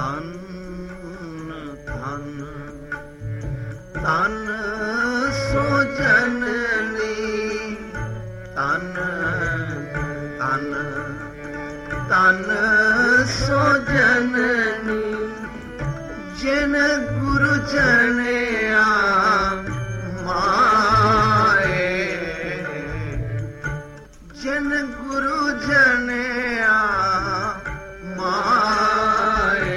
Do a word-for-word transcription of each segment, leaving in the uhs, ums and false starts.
ਧਨ ਧਨ ਧਨ ਸੋ ਜਨਨੀ ਧਨ ਧਨ ਧਨ ਸੋ ਜਨਨੀ ਜਿਨ ਗੁਰੂ ਜਨਿਆ ਮਾਏ ਜਿਨ ਗੁਰੂ ਜਨਿਆ ਮਾਏ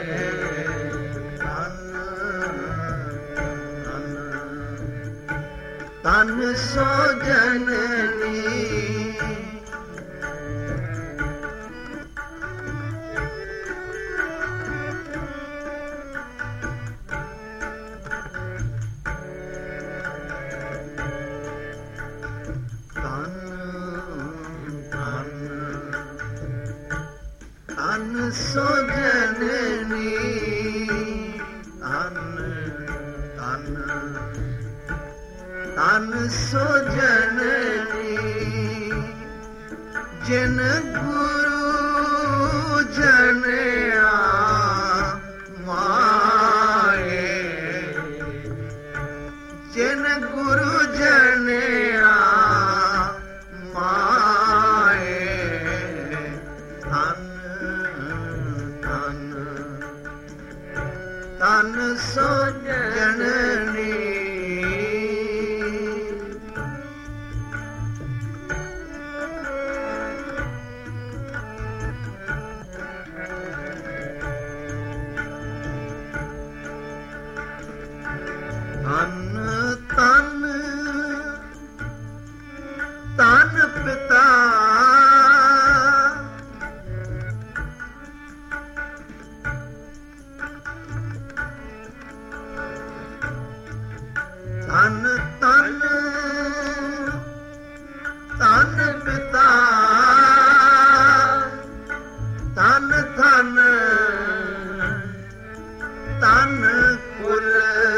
ਧਨ ਸੋ ਜਨਨੀ ਧਨ ਸੋ ਜਨਨੀ ਧਨ ਧਨ ਧਨ ਸੋ ਜਨਨੀ ਜਿਨ ਗੁਰੂ ਜਨਿਆ ਮਾਏ ਜਿਨ ਗੁਰੂ ਜਨਿਆ ਮਾਏ ਧਨ ਧਨ ਸੋ ਜਨਨੀ ਧਨ ਧਨ ਧਨ ਪਿਤਾ ਧਨ ਧਨ ਧਨ ਪਿਤਾ ਧਨ ਧਨ ਧਨ ਕੁਲ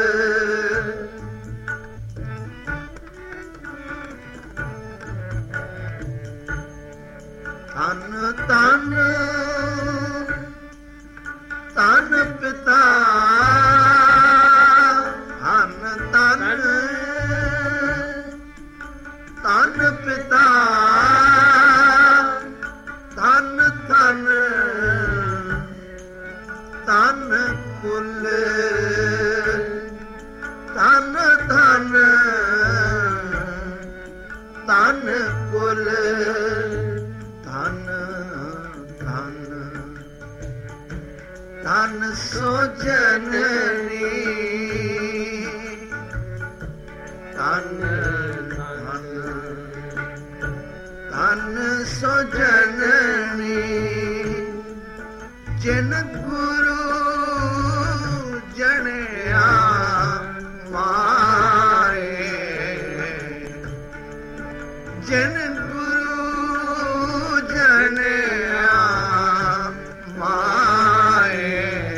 ਧਨ ਧਨ ਧਨ ਪਿਤਾ ਧਨ ਧਨ ਧਨ ਪਿਤਾ ਧਨ ਧਨ ਧਨ ਕੁਲ ਧਨ ਧਨ ਧਨ ਕੁਲ ਧਨ ਧਨ ਧਨ ਸੋ ਜਨਨੀ ਧਨ ਧਨ ਧਨ ਸੋ ਜਨਨੀ ਜਿਨ ਗੁਰੂ ਜਨਿਆ ਮਾਏ ਜਿਨ ਗੁਰੂ ਜਨਿਆ ਮਾਏ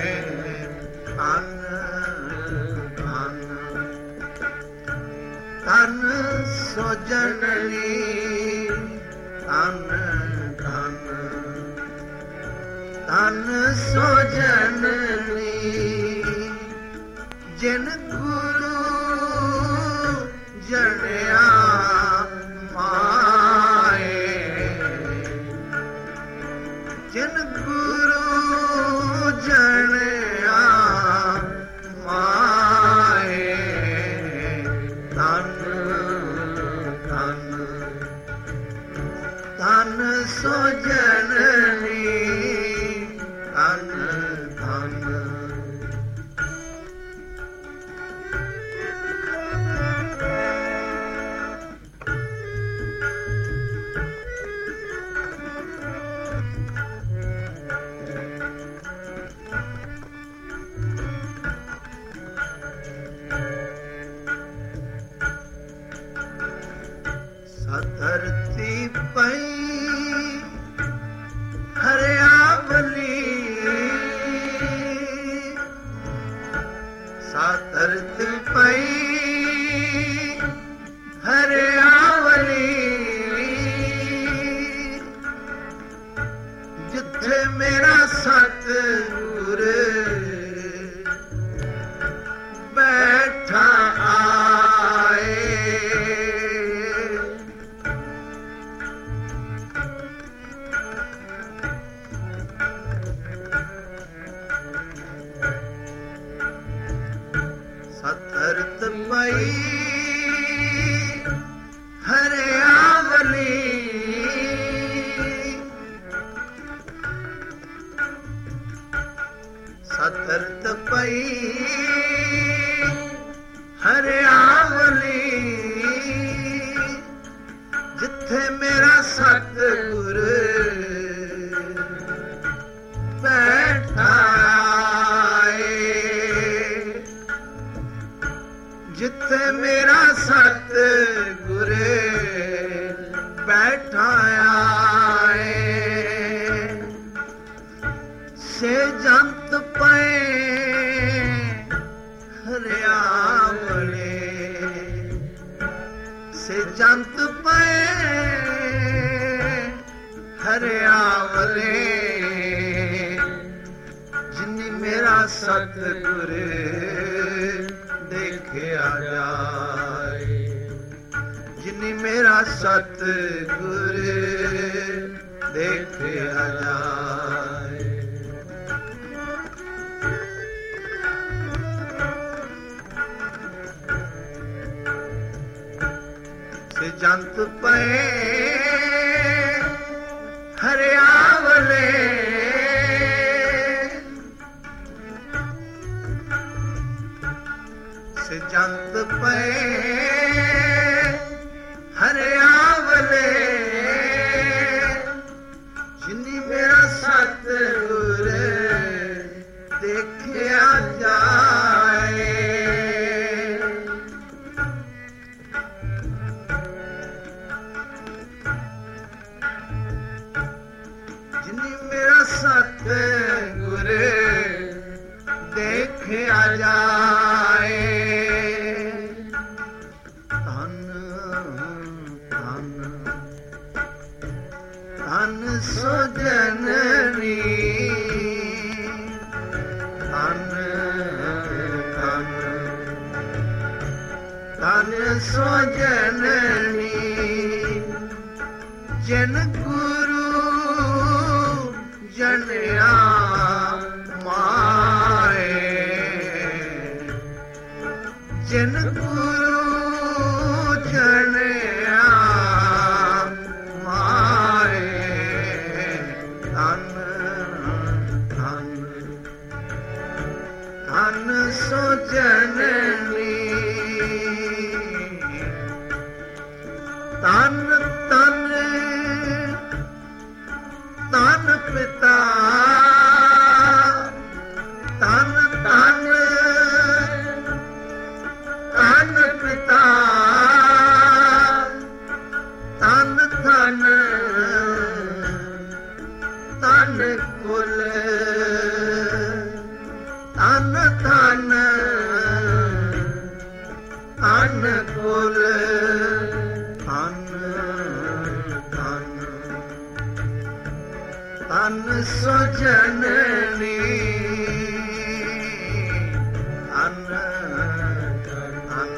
ਧਨ ਧਨ ਧਨ ਸੋ ਜਨਨੀ ਧਨ ਧਨ ਧਨ ਸੋ ਜਨਨੀ ਜਿਨ ਗੁਰੂ ਜਨਿਆ ਮਾਏ ਜਿਨ ਗੁਰੂ ਜਨਿਆ ਮਾਏ ਧਨ ਧਨ ਧਨ ਸੋ ਜਨਨੀ ਧਨ ਧਨ ਜਿੱਥੇ ਮੇਰਾ ਸਤਿਗੁਰ ਬੈਠਾ ਆਏ। ਸਤਰਤ ਪਈ ਹਰਿਆਵਲੀ, ਸਤਰਤ ਪਈ ਹਰਿਆਵਲੀ, ਜਿੱਥੇ ਮੇਰਾ ਸਤਿਗੁਰ ਬੈਠਾ ਏ। ਜਿੱਥੇ ਮੇਰਾ ਸਤਿਗੁਰ ਬੈਠਾ ਏ, ਸੇ ਜੰਤ ਪਏ ਹਰਿਆਵਲੇ, ਸੇ ਜੰਤ ਪਏ ਹਰਿਆਵਲੇ, ਜਿਨੀ ਮੇਰਾ ਸਤਿਗੁਰ ਦੇਖਿਆ ਜਾਏ, ਜਿਨੀ ਮੇਰਾ ਸਤਿਗੁਰ ਦੇਖਿਆ ਜਾਏ। ਸੇ ਜੰਤ ਪਏ ਹਰਿਆਵਲੇ, ਸੇ ਜੰਤ ਪਏ ਹਰਿਆਵਲੇ, ਜਿਨੀ ਮੇਰਾ ਸਤਿਗੁਰ ਦੇਖਿਆ ਜਾਏ। ਜਿਨੀ ਮੇਰਾ ਸਤਿਗੁਰ ਦੇਖਿਆ ਜਾਏ। ਧਨ ਸੋ ਜਨਨੀ, ਧਨ ਧਨ ਧਨ ਸੋ ਜਨਨੀ, ਜਨ ਗੁਰੂ ਜਨਿਆ ਮਾਏ, ਜਨ ਗੁਰੂ ਜਨਿਆ ਧਨ ਸੋ ਜਨਨੀ, ਧਨ ਧਨ ਧਨ ਪਿਤਾ, ਧਨ ਧਨ ਧਨ ਪਿਤਾ, ਧਨ ਧਨ ਧਨ ਕੁਲ, ਧਨ ਧਨ ਧਨ ਕੁਲ, ਧਨ ਧਨ ਧਨ ਸੋ ਜਨਨੀ, ਧਨ ਧਨ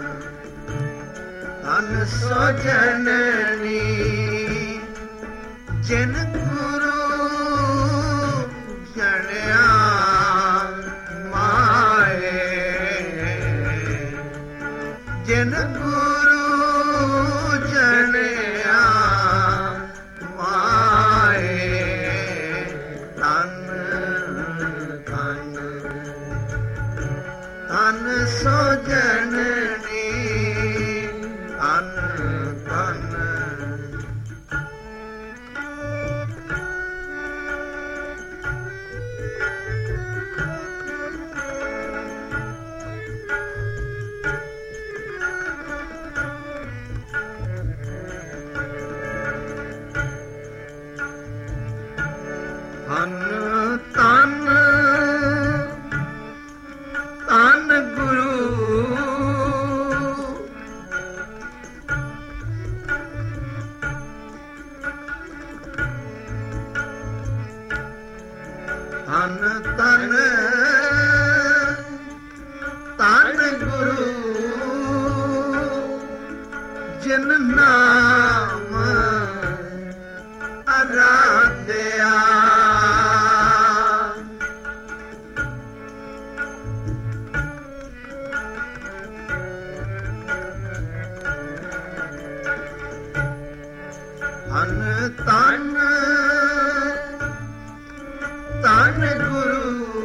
ਧਨ ਸੋ ਜਨਨੀ, ਜਿਨ ਗੁਰੂ ਜਨਿਆ ਮਾਏ, ਜਿਨ ਗੁਰੂ ਜਨਿਆ ਮਾਏ। ਧਨ ਧਨ ਧਨ ਸੋ ਜਨਨੀ, ਧਨ ਧਨ ਧਨ ਧਨ ਧਨ ਗੁਰੂ ਜਿਨ ਨਾਮ ਅਰਾਧਿਆ। ਧਨ ਧਨ ਧਨ ਗੁਰੂ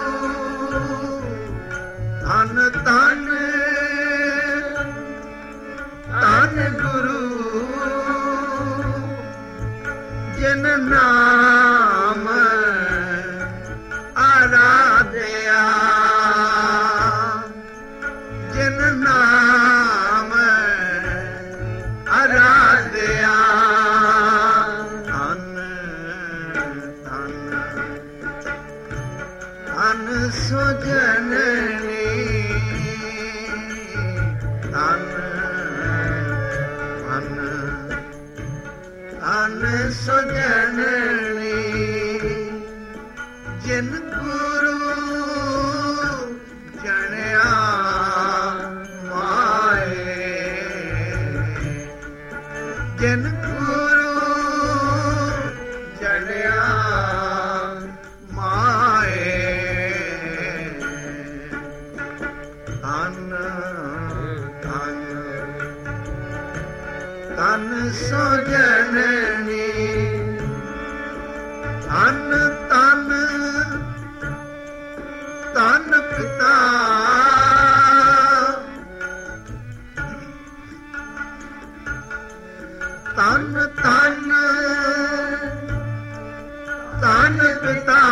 ਧਨ ਧਨ ਧਨ ਗੁਰੂ ਜਿਨ ਨਾਮ ਅਰਾਧਿਆ। ਜਿਨ ਨਾਮ ਅਰਾਧਿਆ। ਧਨ ਸੋ ਜਨਨੀ ਧਨ ਧਨ ਧਨ ਸੋ ਜਨਨੀ ਜਿਨ ਗੁਰੂ ਜਣਿਆ ਮਾਏ। ਜਿਨ ਗੁਰੂ ਜਣਿਆ ਮਾਏ। ਧਨ ਧਨ ਧਨ ਸੋ ਜਨਨੀ ਧਨ ਧਨ ਧਨ ਪਿਤਾ ਧਨ ਧਨ ਧਨ ਪਿਤਾ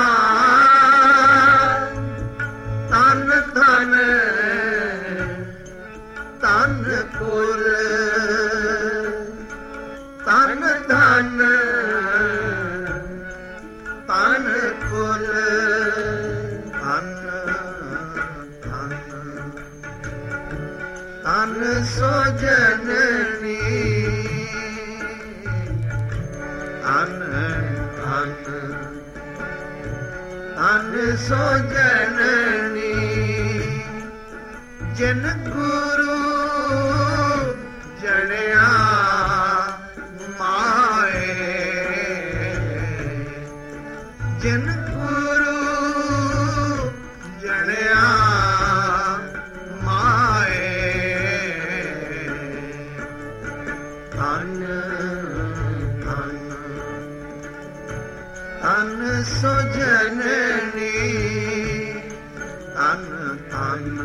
ਧਨ ਧਨ ਧਨ ਕੁਲ ਧਨ ਧਨ ਧਨ ਕੁਲ ਧਨ ਧਨ ਧਨ ਸੋ ਜਨਨੀ ਧਨ ਧਨ ਧਨ ਸੋ ਜਨਨੀ ਜਿਨ ਗੁਰੂ ਜਣਿਆ ਮਾਏ। ਜਿਨ ਗੁਰੂ ਜਣਿਆ ਮਾਏ। ਧਨ ਧਨ ਧਨ ਸੋ ਜਨਨੀ ਧਨ ਧਨ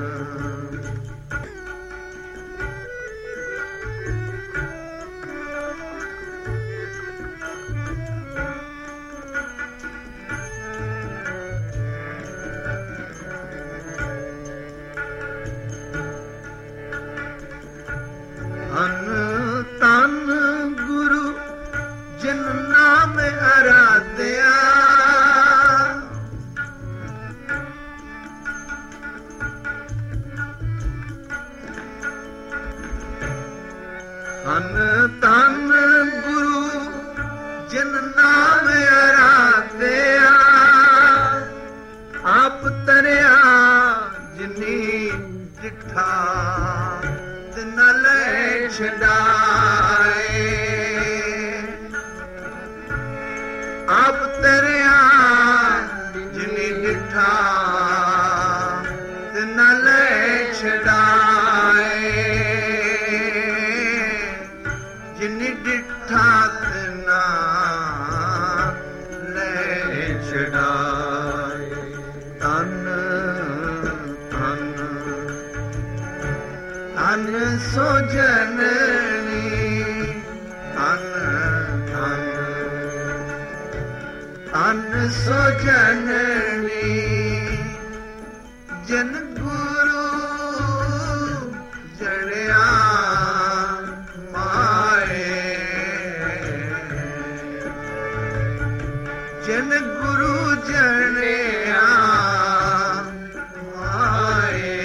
ਧਨ ਧਨ ਗੁਰੂ ਜਿਨ ਨਾਮ ਅਰਾਧਿਆ। ਧਨ ਧਨ ਗੁਰੂ ਜਿਨ ਨਾਮ ਅਰਾਧਿਆ। ਆਪ ਤਰਿਆ ਜਿਨੀ ਡਿਠਾ ਤਿਨ ਲੈ ਛਡਾਏ। ਆਪ ਤਰਿਆ ਜਿਨੀ ਡਿਠਾ ਤਿਨ ਲੈ ਛਡਾਏ। ਜਿਨੀ ਡਿਠਾ ਤਿਨ ਲੈ ਛਡਾਏ। ਧਨ ਧਨ ਧਨ ਸੋ ਜਨਨੀ ਧਨ ਧਨ ਧਨ ਸੋ ਜਨਨੀ ਜਿਨ ਗੁਰੂ ਜਣਿਆ ਮਾਏ। ਜਿਨ ਗੁਰੂ ਜਣਿਆ ਮਾਏ।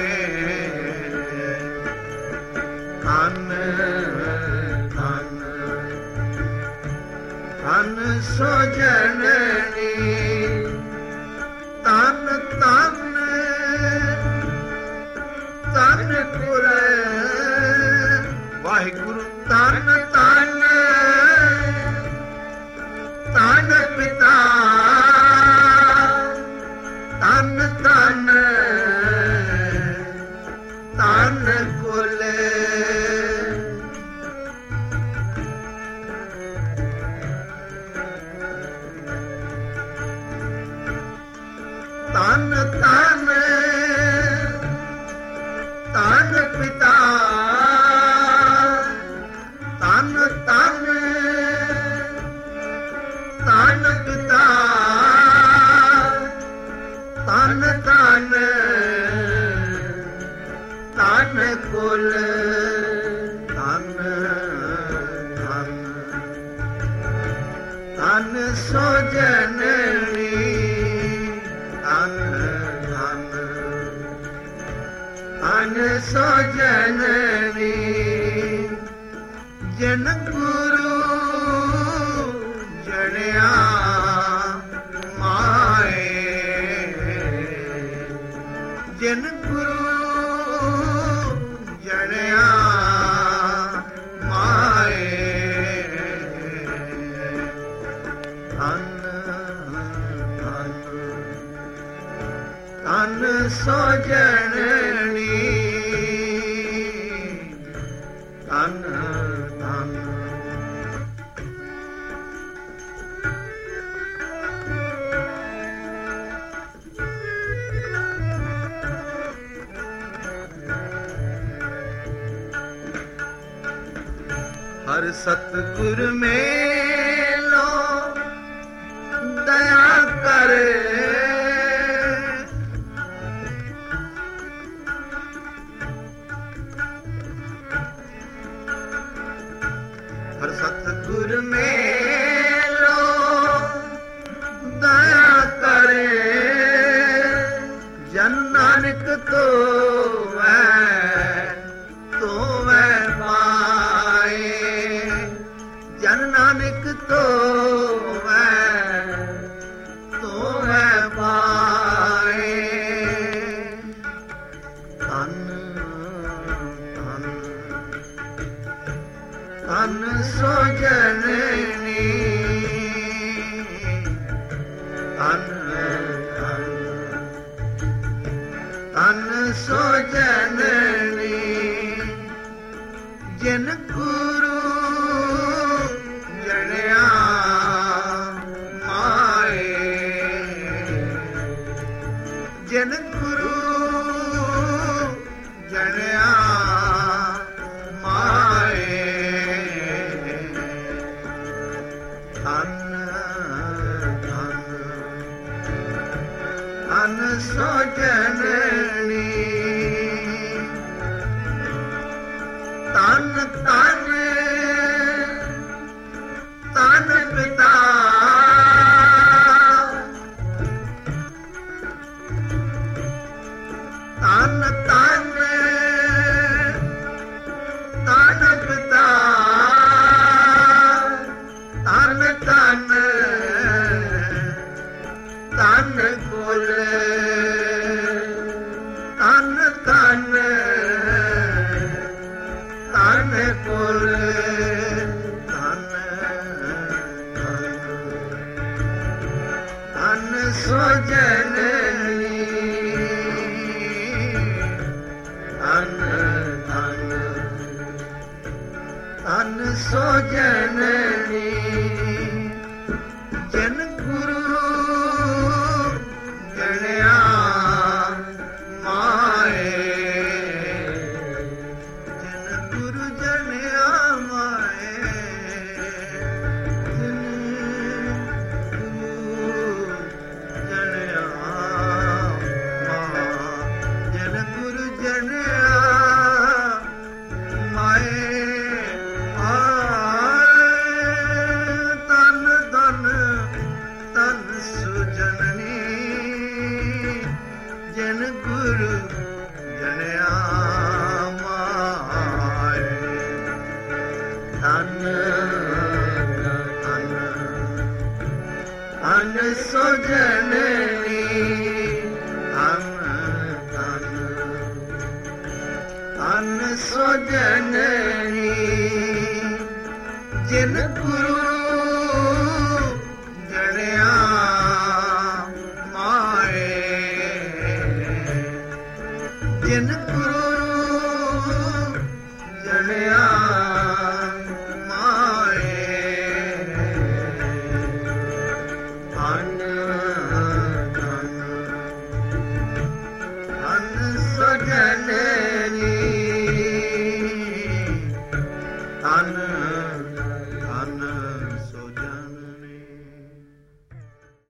ਧਨ ਧਨ ਧਨ ਸੋ ਜਨਨੀ ਤਨ ਤਨ ਤਨ ਪਿਤਾ ਤਨ ਤਨ ਤਨ ਪਿਤਾ ਤਨ ਤਨ ਤਨ ਕੁਲ ਤਨ ਤਨ ਤਨ ਸੋ ਜਨਨੀ ਤਨ ਤਨ ਤਨ ਸੋ ਜਨਨੀ ਜਨ ਗੁਰੂ ਜਣਿਆ ਮਾਏ ਜਨ ਗੁਰੂ ਜਣਿਆ ਮਾਏ ਤਨ ਸੋ ਜਨਨੀ ਤਨ ਤਨ ਹਰ ਸਤਿਗੁਰ ਮੇਲੋ ਦਇਆ ਕਰੇ ਹਰ ਸਤਿਗੁਰ ਮੇਲੋ ਦਇਆ ਕਰੇ ਜਨ ਨਾਨਕ ਤੋਵੈ ਤੋਵੈ ਪਾਏ ਜਨ ਨਾਨਕ ਤੋਵੈ ਤੋਵੈ ਪਾਏ ਧਨ ਧਨ ਧਨ ਸੋ ਜਨਨੀ ਧਨ ਧਨ ਧਨ ਸੋ ਜਨਨੀ ਜਨ ਗੁਰੂ ਜਣਿਆ ਮਾਏ ਜਨ ਗੁਰੂ ਜਣਿਆ ਮਾਏ ਧਨ ਧਨ ਧਨ ਸੋ ਜਨਨੀ ਤਨ ਤਨ ਤਨ ਪਿਤਾ ਤਨ ਤਨ ਤਨ ਪਿਤਾ ਤਨ ਤਨ ਤਨ ਕੁਲ ਤਨ ਤਨ ਤਨ ਕੁਲ ਤਨ ਤਨ ਸੋ ਜਨਨੀ ਤਨ ਤਨ ਤਨ ਸੋ ਜਨਨੀ ਜਨ ਗੁਰੂ ਜਣਿਆ ਮਾਏ ਜਨ ਗੁਰੂ ਜਣਿਆ ਮਾਏ ਜਨ ਗੁਰੂ ਜਣਿਆ ਮਾਏ ਜਨ ਗੁਰੂ ਜਣਿਆ ਮਾਏ ਤਨ ਤਨ ਤਨ ਸੋ ਜਨਨੀ ਜਨ ਗੁਰੂ ਜਣਿਆ ਮਾਏ ਤਨ ਤਨ ਤਨ ਸੋ ਜਨਨੀ ਤਨ ਤਨ ਤਨ ਸੋ ਜਨਨੀ ਜਿਨ ਗੁਰੂ